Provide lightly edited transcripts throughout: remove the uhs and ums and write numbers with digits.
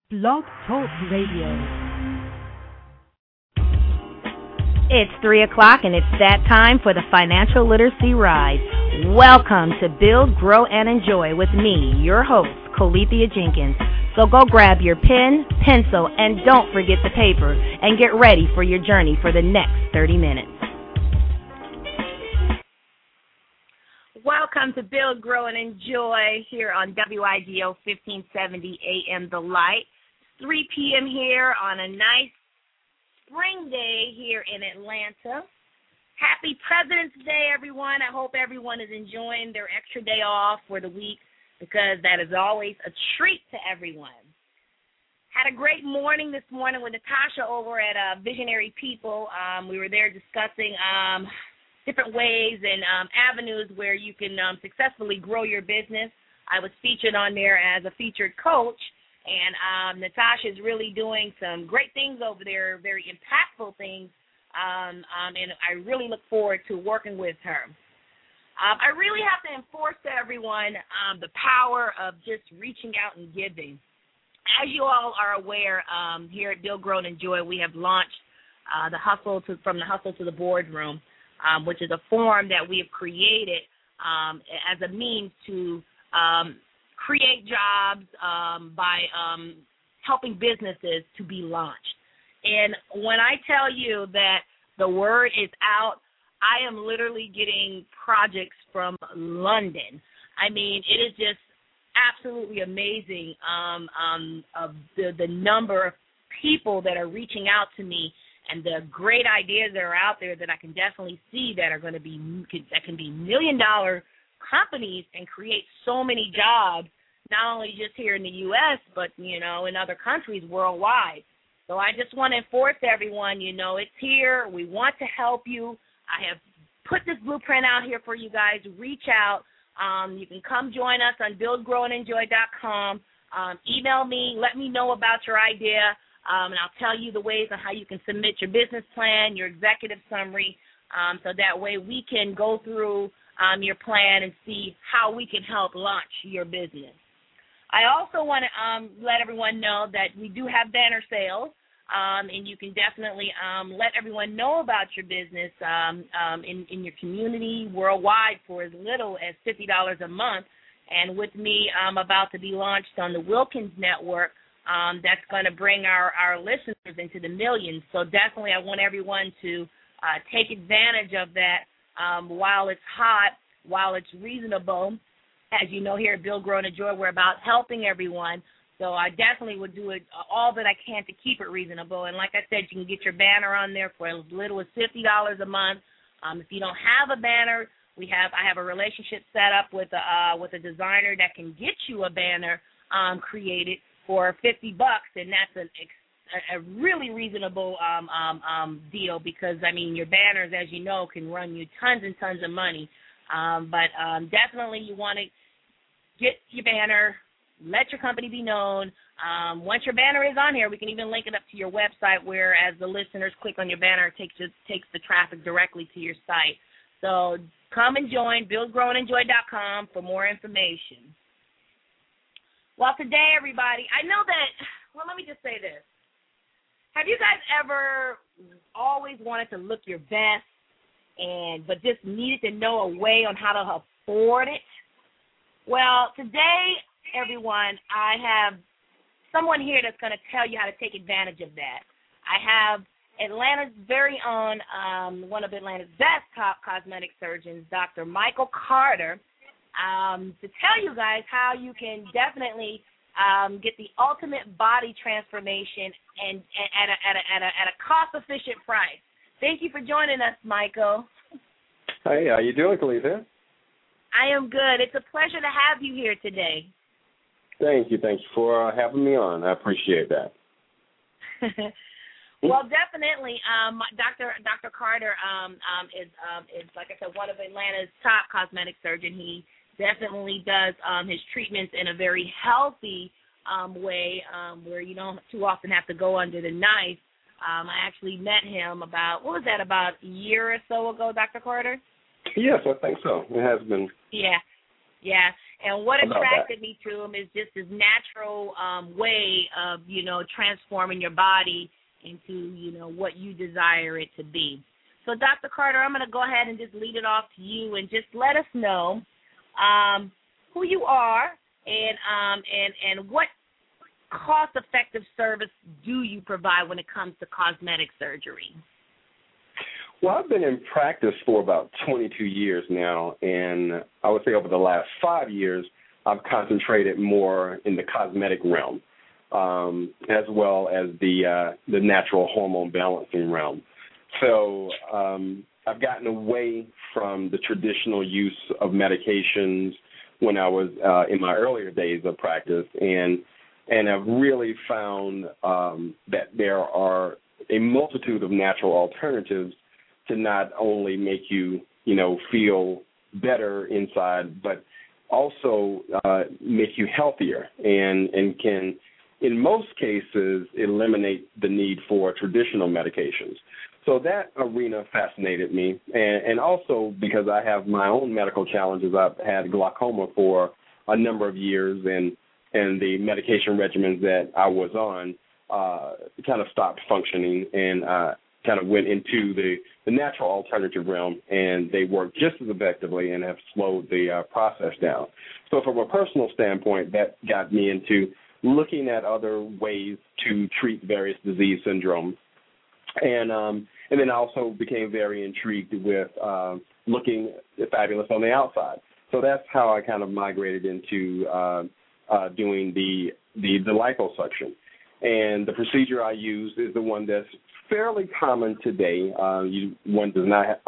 Blog Talk Radio. It's 3 o'clock, and it's that time for the Financial Literacy Ride. Welcome to Build, Grow, and Enjoy with me, your host, Colethea Jenkins. So go grab your pen, pencil, and don't forget the paper, and get ready for your journey for the next 30 minutes. Welcome to Build, Grow, and Enjoy here on WIGO 1570 AM The Light. 3 p.m. here on a nice spring day here in Atlanta. Happy President's Day, everyone. I hope everyone is enjoying their extra day off for the week because that is always a treat to everyone. Had a great morning this morning with Natasha over at Visionary People. We were there discussing different ways and avenues where you can successfully grow your business. I was featured on there as a featured coach. And Natasha is really doing some great things over there, very impactful things, and I really look forward to working with her. I really have to enforce to everyone the power of just reaching out and giving. As you all are aware, here at Build, Grow, and Enjoy, we have launched From the Hustle to the Boardroom, which is a forum that we have created as a means to create jobs by helping businesses to be launched. And when I tell you that the word is out, I am literally getting projects from London. I mean, it is just absolutely amazing of the number of people that are reaching out to me and the great ideas that are out there that I can definitely see that are going to be that can be $1 million companies and create so many jobs, not only just here in the U.S., but, in other countries worldwide. So I just want to enforce to everyone, it's here. We want to help you. I have put this blueprint out here for you guys. Reach out. You can come join us on buildgrowandenjoy.com. Email me. Let me know about your idea, and I'll tell you the ways on how you can submit your business plan, your executive summary, so that way we can go through your plan and see how we can help launch your business. I also want to let everyone know that we do have banner sales, and you can definitely let everyone know about your business in your community worldwide for as little as $50 a month. And with me, I'm about to be launched on the Wilkins Network. That's going to bring our listeners into the millions. So definitely I want everyone to take advantage of that. While it's hot, while it's reasonable. As you know, here at Build, Grow, and Enjoy, we're about helping everyone. So I definitely would do it all that I can to keep it reasonable. And like I said, you can get your banner on there for as little as $50 a month. If you don't have a banner, I have a relationship set up with a designer that can get you a banner created for $50, and that's a really reasonable deal because, your banners, as you know, can run you tons and tons of money. But definitely you want to get your banner, let your company be known. Once your banner is on here, we can even link it up to your website where as the listeners click on your banner, it takes the traffic directly to your site. So come and join buildgrowandenjoy.com for more information. Well, today, everybody, I know that, let me just say this. Have you guys ever always wanted to look your best but just needed to know a way on how to afford it? Well, today, everyone, I have someone here that's going to tell you how to take advantage of that. I have Atlanta's very own, one of Atlanta's best top cosmetic surgeons, Dr. Michael Carter, to tell you guys how you can definitely get the ultimate body transformation and at a cost-efficient price. Thank you for joining us, Michael. Hey, how you doing, Colethea? I am good. It's a pleasure to have you here today. Thank you. Thank you for having me on. I appreciate that. Well, definitely, Dr. Carter is like I said, one of Atlanta's top cosmetic surgeons. He definitely does his treatments in a very healthy way where you don't too often have to go under the knife. I actually met him about a year or so ago, Dr. Carter? Yes, I think so. It has been. Yeah. Yeah, and what attracted me to him is just his natural way of, transforming your body into, what you desire it to be. So, Dr. Carter, I'm going to go ahead and just lead it off to you and just let us know who you are and what cost-effective service do you provide when it comes to cosmetic surgery? Well, I've been in practice for about 22 years now, and I would say over the last 5 years, I've concentrated more in the cosmetic realm, as well as the natural hormone balancing realm. So I've gotten away from the traditional use of medications when I was in my earlier days of practice, and I've really found that there are a multitude of natural alternatives to not only make you, feel better inside, but also make you healthier and can, in most cases, eliminate the need for traditional medications. So that arena fascinated me, and also because I have my own medical challenges. I've had glaucoma for a number of years, and the medication regimens that I was on kind of stopped functioning, and kind of went into the natural alternative realm, and they work just as effectively and have slowed the process down. So from a personal standpoint, that got me into looking at other ways to treat various disease syndromes. And then I also became very intrigued with looking fabulous on the outside. So that's how I kind of migrated into doing the liposuction. And the procedure I use is the one that's fairly common today. One does not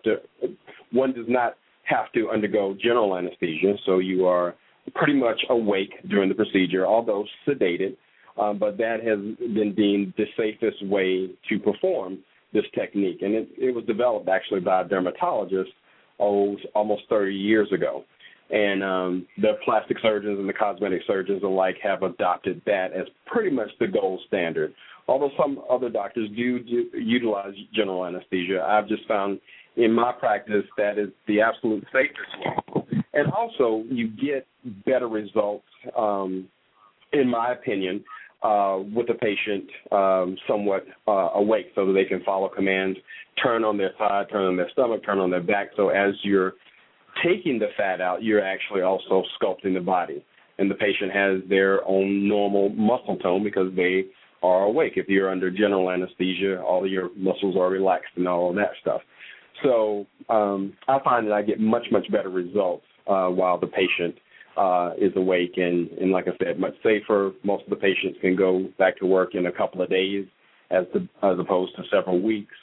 have to undergo general anesthesia, so you are pretty much awake during the procedure, although sedated. But that has been deemed the safest way to perform this technique, and it was developed actually by a dermatologist almost 30 years ago. And the plastic surgeons and the cosmetic surgeons alike have adopted that as pretty much the gold standard. Although some other doctors do utilize general anesthesia, I've just found in my practice that is the absolute safest way. And also you get better results, in my opinion, with the patient somewhat awake so that they can follow commands, turn on their side, turn on their stomach, turn on their back. So as you're taking the fat out, you're actually also sculpting the body. And the patient has their own normal muscle tone because they are awake. If you're under general anesthesia, all of your muscles are relaxed and all of that stuff. So I find that I get much, much better results while the patient is awake. And like I said, much safer. Most of the patients can go back to work in a couple of days as opposed to several weeks.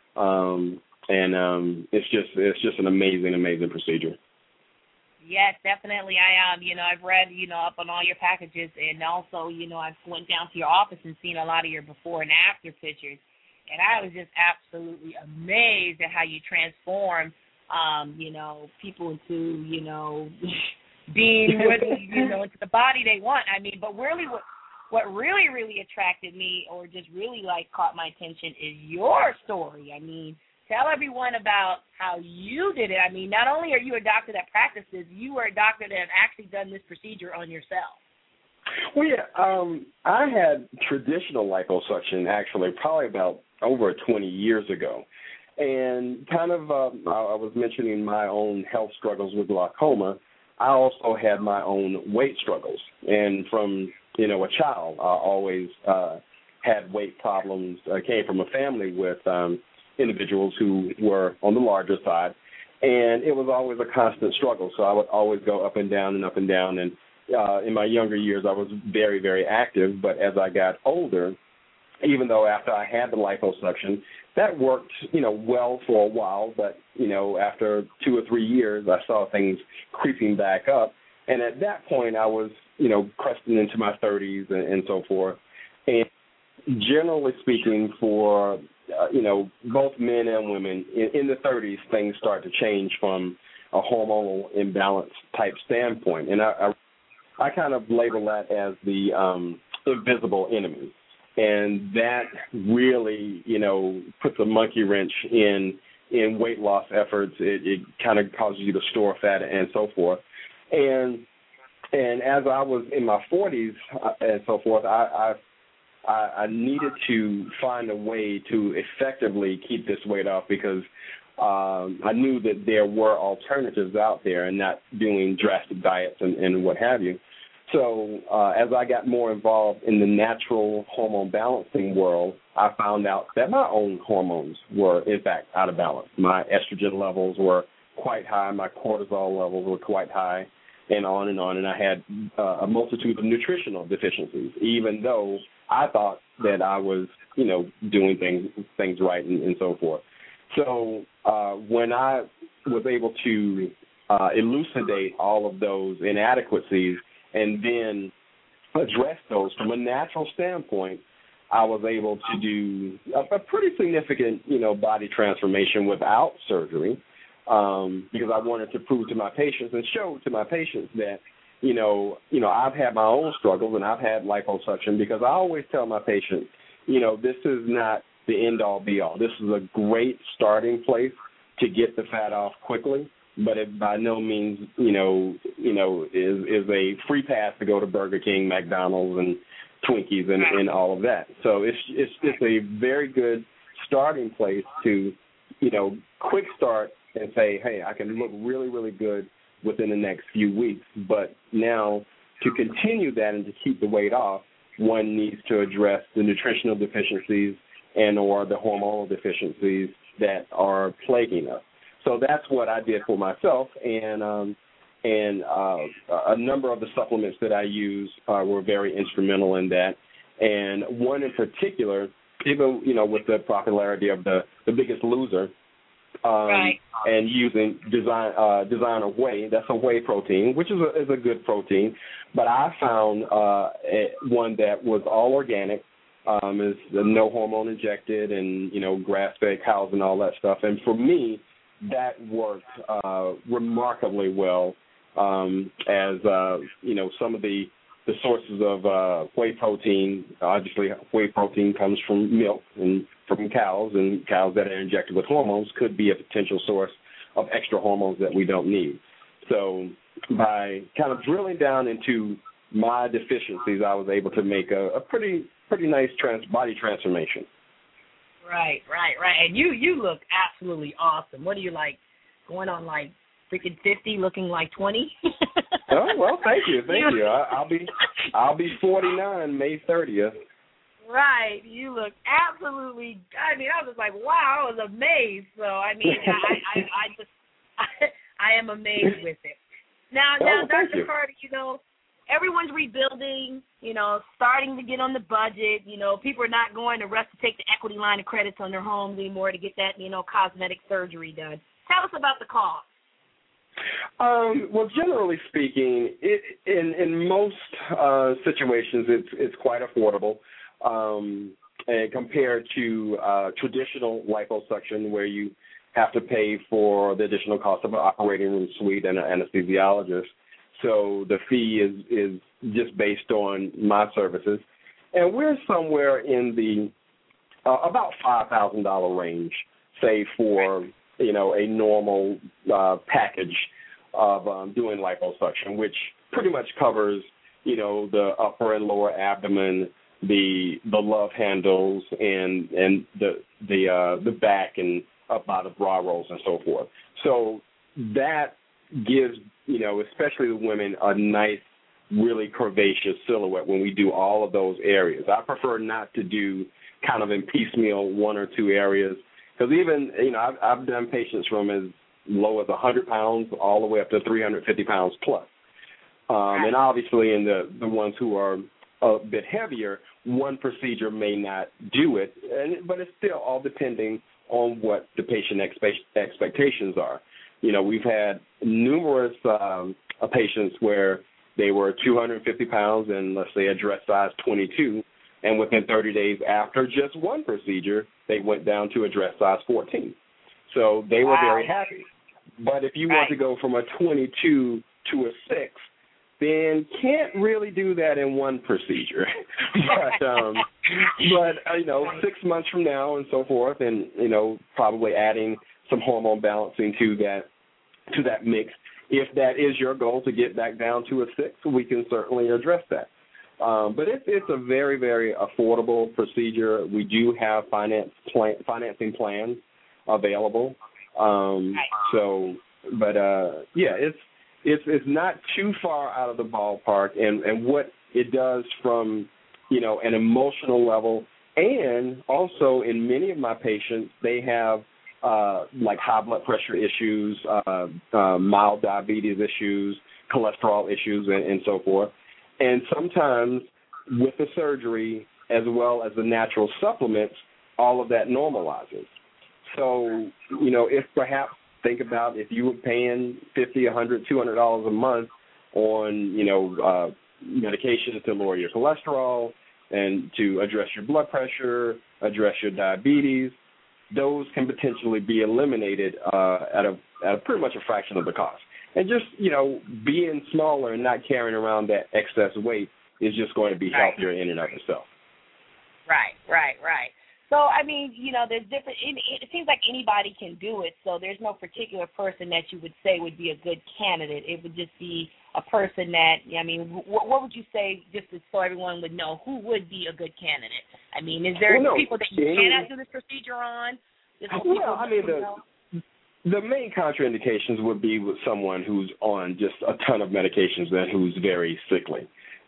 And it's just an amazing, amazing procedure. Yes, definitely. I've read, up on all your packages, and also, I've went down to your office and seen a lot of your before and after pictures, and I was just absolutely amazed at how you transform, people into, being, into the body they want. I mean, but really what really, really attracted me or just really, caught my attention is your story. I mean, tell everyone about how you did it. I mean, not only are you a doctor that practices, you are a doctor that has actually done this procedure on yourself. Well, yeah, I had traditional liposuction actually probably about over 20 years ago. And kind of I was mentioning my own health struggles with glaucoma. I also had my own weight struggles. And from, a child, I always had weight problems. I came from a family with individuals who were on the larger side, and it was always a constant struggle. So I would always go up and down and up and down. And in my younger years, I was very, very active. But as I got older, even though after I had the liposuction, that worked, well for a while. But, after 2 or 3 years, I saw things creeping back up. And at that point, I was, cresting into my 30s and so forth. And generally speaking, for both men and women, in the 30s, things start to change from a hormonal imbalance type standpoint. And I kind of label that as the invisible enemy. And that really, puts a monkey wrench in weight loss efforts. It kind of causes you to store fat and so forth. And as I was in my 40s and so forth, I needed to find a way to effectively keep this weight off because I knew that there were alternatives out there and not doing drastic diets and what have you. So as I got more involved in the natural hormone balancing world, I found out that my own hormones were, in fact, out of balance. My estrogen levels were quite high. My cortisol levels were quite high, and on and on. And I had a multitude of nutritional deficiencies, even though I thought that I was, doing things right and so forth. So when I was able to elucidate all of those inadequacies and then address those from a natural standpoint, I was able to do a pretty significant, body transformation without surgery because I wanted to prove to my patients and show to my patients that, I've had my own struggles and I've had liposuction because I always tell my patients, this is not the end-all, be-all. This is a great starting place to get the fat off quickly, but it by no means, is a free pass to go to Burger King, McDonald's, and Twinkies and all of that. So it's a very good starting place to, quick start and say, hey, I can look really, really good within the next few weeks. But now to continue that and to keep the weight off, one needs to address the nutritional deficiencies and or the hormonal deficiencies that are plaguing us. So that's what I did for myself, and a number of the supplements that I use were very instrumental in that. And one in particular, even with the popularity of the Biggest Loser, and using Designer Whey, that's a whey protein, which is a good protein. But I found one that was all organic, is no hormone injected, and grass-fed cows and all that stuff. And for me, that worked remarkably well. As some of the sources of whey protein, obviously whey protein comes from milk and from cows, and cows that are injected with hormones could be a potential source of extra hormones that we don't need. So by kind of drilling down into my deficiencies, I was able to make a pretty nice body transformation. Right. And you look absolutely awesome. What are you like, going on like freaking 50, looking like 20? Oh, well, thank you. I'll be 49 May 30th. Right. You look absolutely. I was just like, wow, I was amazed. So I am amazed with it. Now, Dr. Carter, everyone's rebuilding, starting to get on the budget. People are not going to rush to take the equity line of credits on their homes anymore to get that, cosmetic surgery done. Tell us about the cost. Well, generally speaking, in most situations, it's quite affordable and compared to traditional liposuction, where you have to pay for the additional cost of an operating room suite and an anesthesiologist. So the fee is just based on my services, and we're somewhere in the about $5,000 range, say for a normal package of doing liposuction, which pretty much covers the upper and lower abdomen, the love handles, and the back and up by the bra rolls and so forth. So that gives especially the women a nice, really curvaceous silhouette when we do all of those areas. I prefer not to do kind of in piecemeal one or two areas, because even I've done patients from as low as 100 pounds all the way up to 350 pounds plus. And obviously in the ones who are a bit heavier, one procedure may not do it, but it's still all depending on what the patient expectations are. We've had numerous patients where they were 250 pounds and, let's say, a dress size 22, and within 30 days after just one procedure, they went down to a dress size 14. So they were very happy. But if you want to go from a 22 to a 6, then can't really do that in one procedure. but 6 months from now and so forth, and probably adding some hormone balancing to that mix if that is your goal to get back down to a 6, we can certainly address that. But it's a very, very affordable procedure. We do have financing plans available. It's not too far out of the ballpark, and what it does from, an emotional level, and also in many of my patients, they have like high blood pressure issues, mild diabetes issues, cholesterol issues, and so forth. And sometimes with the surgery as well as the natural supplements, all of that normalizes. So, if perhaps think about if you were paying $50, $100, $200 a month on, medications to lower your cholesterol and to address your blood pressure, address your diabetes, those can potentially be eliminated at a pretty much a fraction of the cost. And just, being smaller and not carrying around that excess weight is just going to be healthier in and of itself. Right. So, there's different, it seems like anybody can do it, so there's no particular person that you would say would be a good candidate. It would just be a person that, what would you say, just so everyone would know, who would be a good candidate? Is there people that you cannot do this procedure on? The main contraindications would be with someone who's on just a ton of medications and who's very sickly.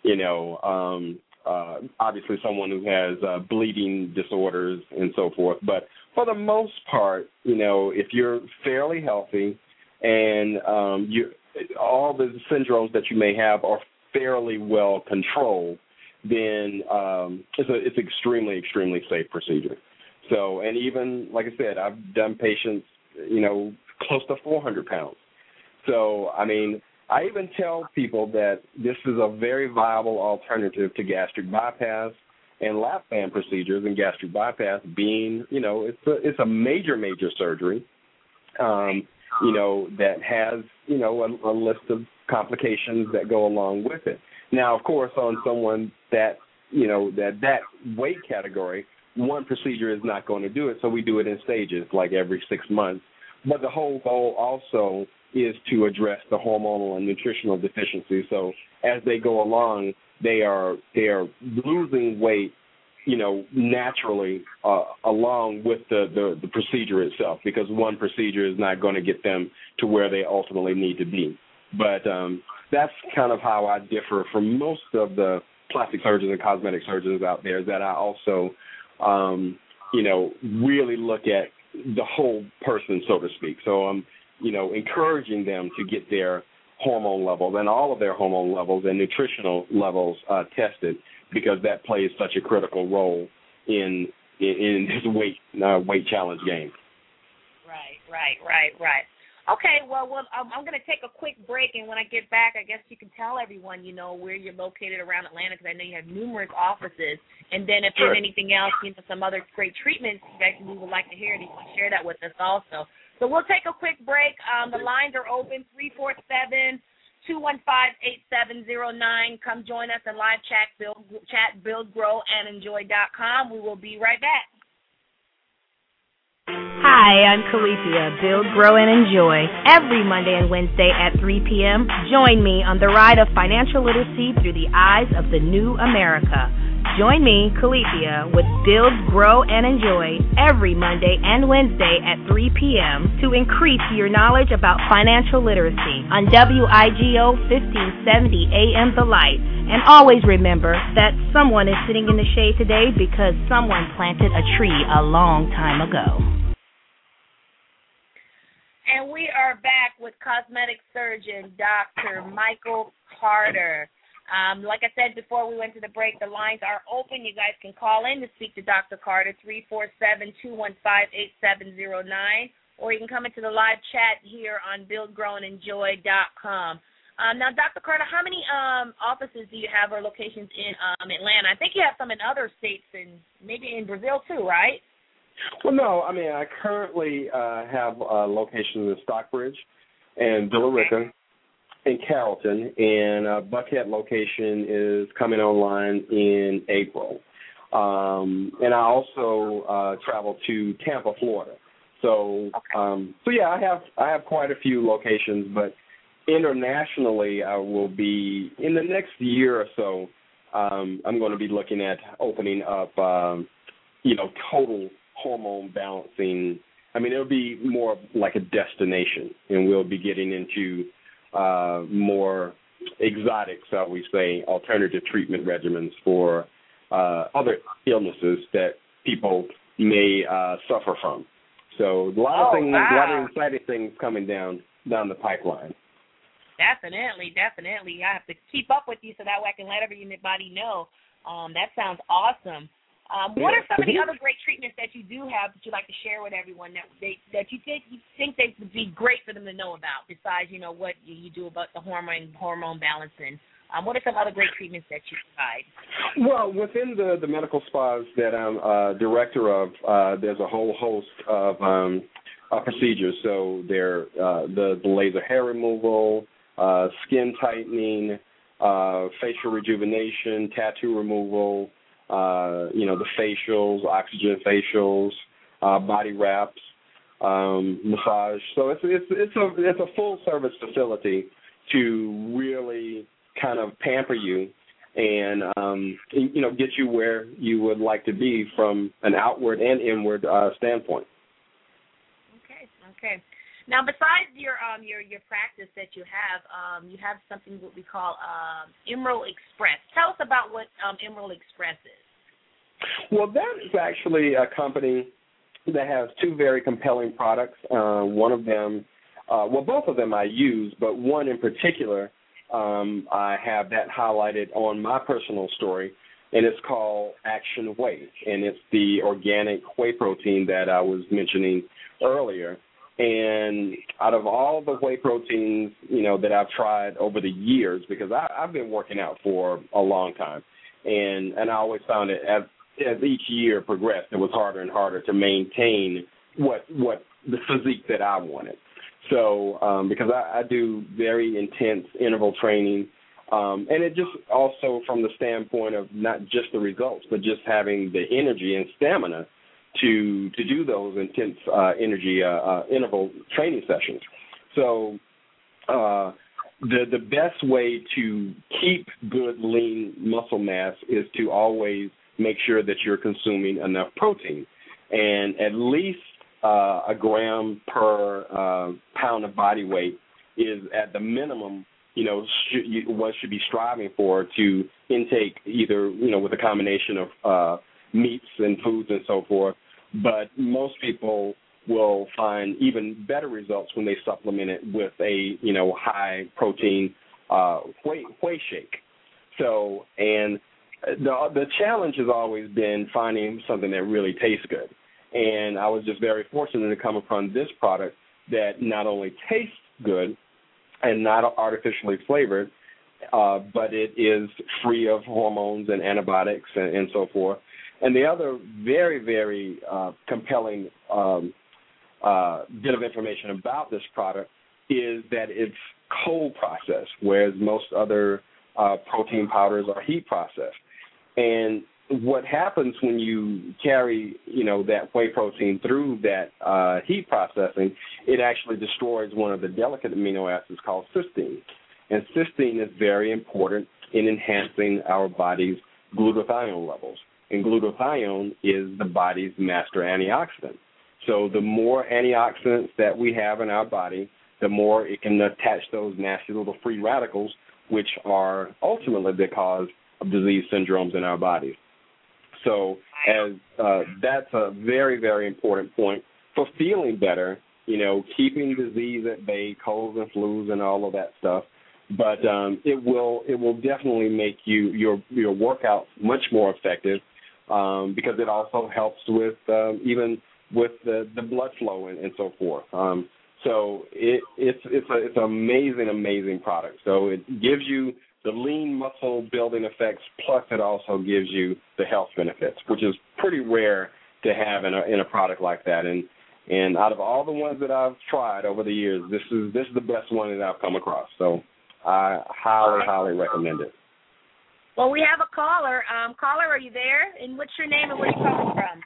Obviously someone who has bleeding disorders and so forth. But for the most part, if you're fairly healthy and all the syndromes that you may have are fairly well controlled, then it's extremely, extremely safe procedure. So, and even, like I said, I've done patients, close to 400 pounds. So, I even tell people that this is a very viable alternative to gastric bypass and lap band procedures, and gastric bypass being, it's a major, major surgery, that has, a list of complications that go along with it. Now, of course, on someone that, that weight category, one procedure is not going to do it, so we do it in stages, like every 6 months. But the whole goal also is to address the hormonal and nutritional deficiencies. So as they go along, they are losing weight, naturally along with the procedure itself, because one procedure is not going to get them to where they ultimately need to be. But that's kind of how I differ from most of the plastic surgeons and cosmetic surgeons out there, that I also, really look at the whole person, so to speak. So I'm, encouraging them to get their hormone levels and all of their hormone levels and nutritional levels tested, because that plays such a critical role in this weight challenge game. Right. Okay, well, I'm going to take a quick break, and when I get back, I guess you can tell everyone, where you're located around Atlanta, because I know you have numerous offices. And then if there's anything else, some other great treatments that we would like to hear, you can share that with us also. So we'll take a quick break. The lines are open, 347-215-8709. Come join us in live chat, buildgrowandenjoy.com. We will be right back. Hi, I'm Calethea, Build, Grow, and Enjoy. Every Monday and Wednesday at 3 p.m., join me on the ride of financial literacy through the eyes of the new America. Join me, Calethea, with Build, Grow, and Enjoy every Monday and Wednesday at 3 p.m. to increase your knowledge about financial literacy on WIGO 1570 AM The Light. And always remember that someone is sitting in the shade today because someone planted a tree a long time ago. And we are back with cosmetic surgeon Dr. Michael Carter. Like I said before we went to the break, the lines are open. You guys can call in to speak to Dr. Carter, 347-215-8709, or you can come into the live chat here on buildgrowandenjoy.com. Now, Dr. Carter, how many offices do you have or locations in Atlanta? I think you have some in other states and maybe in Brazil too, right? Well, no. I currently have locations in Stockbridge and Villa Rica and Carrollton, and Buckhead location is coming online in April. And I also travel to Tampa, Florida. So, I have quite a few locations, but internationally, I will be, in the next year or so, I'm going to be looking at opening up, total hormone balancing. I mean, it'll be more like a destination, and we'll be getting into more exotic, shall we say, alternative treatment regimens for other illnesses that people may suffer from. So a lot of things, wow. a lot of exciting things coming down the pipeline. Definitely. I have to keep up with you so that way I can let everybody know. That sounds awesome. What are some of the other great treatments that you do have that you'd like to share with everyone that you think they would be great for them to know about besides, what you do about the hormone balancing? What are some other great treatments that you provide? Well, within the medical spas that I'm director of, there's a whole host of procedures. So there the laser hair removal, skin tightening, facial rejuvenation, tattoo removal, the facials, oxygen facials, body wraps, massage. So it's a full service facility to really kind of pamper you and get you where you would like to be from an outward and inward standpoint. Okay. Now, besides your practice that you have something what we call Emerald Express. Tell us about what Emerald Express is. Well, that is actually a company that has two very compelling products. One of them, both of them I use, but one in particular, I have that highlighted on my personal story, and it's called Action Whey, and it's the organic whey protein that I was mentioning earlier. And out of all the whey proteins, that I've tried over the years, because I've been working out for a long time, and I always found it as each year progressed, it was harder and harder to maintain what the physique that I wanted. So because I do very intense interval training, and it just also from the standpoint of not just the results, but just having the energy and stamina to do those intense energy interval training sessions. So the best way to keep good lean muscle mass is to always make sure that you're consuming enough protein, and at least a gram per pound of body weight is at the minimum, one should be striving for to intake either, with a combination of meats and foods and so forth. But most people will find even better results when they supplement it with a, high protein whey shake. So, and the challenge has always been finding something that really tastes good. And I was just very fortunate to come upon this product that not only tastes good and not artificially flavored, but it is free of hormones and antibiotics and so forth. And the other very, very compelling bit of information about this product is that it's cold processed, whereas most other protein powders are heat processed. And what happens when you carry, that whey protein through that heat processing, it actually destroys one of the delicate amino acids called cysteine. And cysteine is very important in enhancing our body's glutathione levels. And glutathione is the body's master antioxidant. So the more antioxidants that we have in our body, the more it can attach those nasty little free radicals, which are ultimately the cause of disease syndromes in our bodies. So as that's a very, very important point for feeling better, keeping disease at bay, colds and flus and all of that stuff. But it will definitely make your workouts much more effective because it also helps with even with the blood flow and so forth. So it's an amazing product. So it gives you the lean muscle building effects, plus it also gives you the health benefits, which is pretty rare to have in a product like that. And out of all the ones that I've tried over the years, this is the best one that I've come across. So I highly recommend it. Well, we have a caller. Caller, are you there? And what's your name and where are you calling from?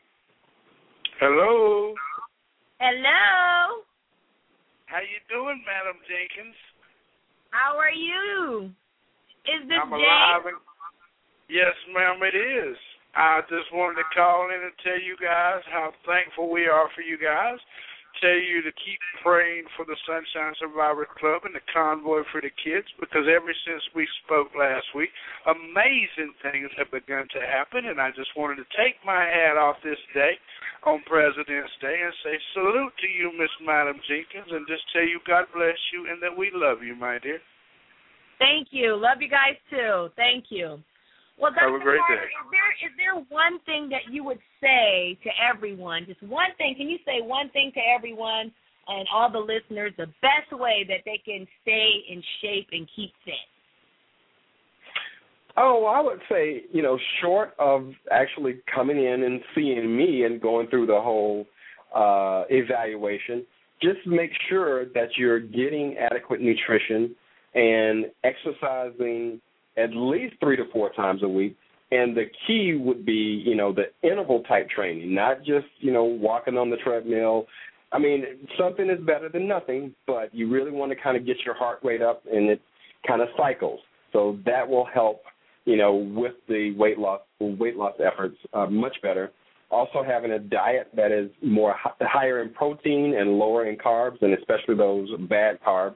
Hello. Hello. How you doing, Madam Jenkins? How are you? Is this I'm Jay? alive. Yes, ma'am, it is. I just wanted to call in and tell you guys how thankful we are for you guys. Tell you to keep praying for the Sunshine Survivor Club and the Convoy for the Kids, because ever since we spoke last week, amazing things have begun to happen, and I just wanted to take my hat off this day on President's Day and say salute to you, Miss Madam Jenkins, and just tell you God bless you and that we love you, my dear. Thank you. Love you guys, too. Thank you. Well, Dr. Have a great Carter, day. is there one thing that you would say to everyone, just one thing, can you say one thing to everyone and all the listeners, the best way that they can stay in shape and keep fit? Oh, I would say, short of actually coming in and seeing me and going through the whole evaluation, just make sure that you're getting adequate nutrition and exercising at least 3 to 4 times a week. And the key would be, the interval type training, not just, walking on the treadmill. I mean, something is better than nothing, but you really want to kind of get your heart rate up, and it kind of cycles. So that will help, with the weight loss efforts much better. Also having a diet that is higher in protein and lower in carbs, and especially those bad carbs.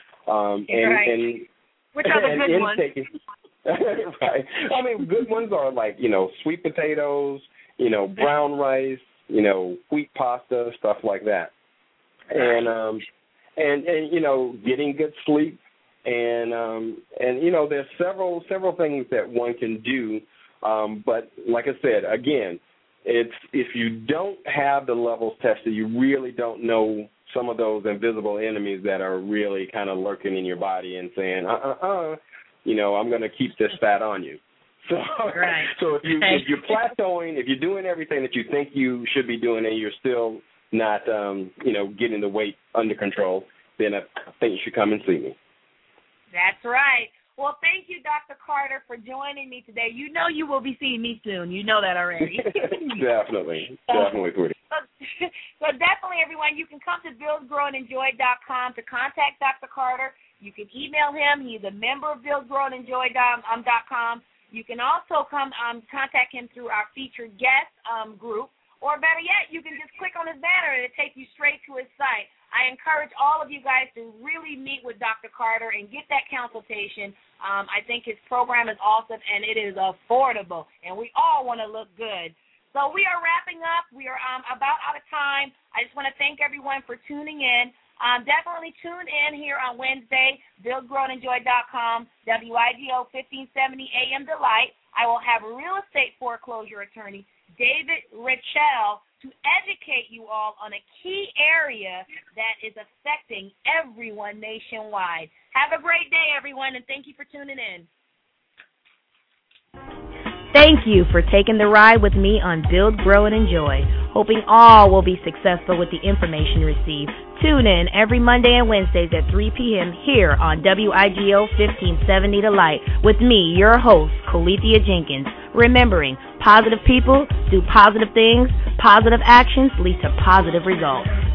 Which are the good ones? Right. I mean, good ones are like, sweet potatoes, brown rice, wheat pasta, stuff like that. And getting good sleep. And there's several things that one can do. But like I said, again, if you don't have the levels tested, you really don't know some of those invisible enemies that are really kind of lurking in your body and saying, I'm going to keep this fat on you. So, right. So if you're plateauing, if you're doing everything that you think you should be doing and you're still not, getting the weight under control, then I think you should come and see me. That's right. Well, thank you, Dr. Carter, for joining me today. You know you will be seeing me soon. You know that already. Definitely, Twitty. So definitely, everyone, you can come to buildgrowandenjoy.com to contact Dr. Carter. You can email him. He's a member of buildgrowandenjoy.com. You can also contact him through our featured guest group. Or better yet, you can just click on his banner and it'll take you straight to his site. I encourage all of you guys to really meet with Dr. Carter and get that consultation. I think his program is awesome, and it is affordable, and we all want to look good. So we are wrapping up. We are about out of time. I just want to thank everyone for tuning in. Definitely tune in here on Wednesday, buildgrowandenjoy.com, WIGO 1570 AM Delight. I will have real estate foreclosure attorney David Richell to educate you all on a key area that is affecting everyone nationwide. Have a great day, everyone, and thank you for tuning in. Thank you for taking the ride with me on Build, Grow, and Enjoy. Hoping all will be successful with the information received. Tune in every Monday and Wednesdays at 3 p.m. here on WIGO 1570 The Light with me, your host, Colethea Jenkins. Remembering, positive people do positive things, positive actions lead to positive results.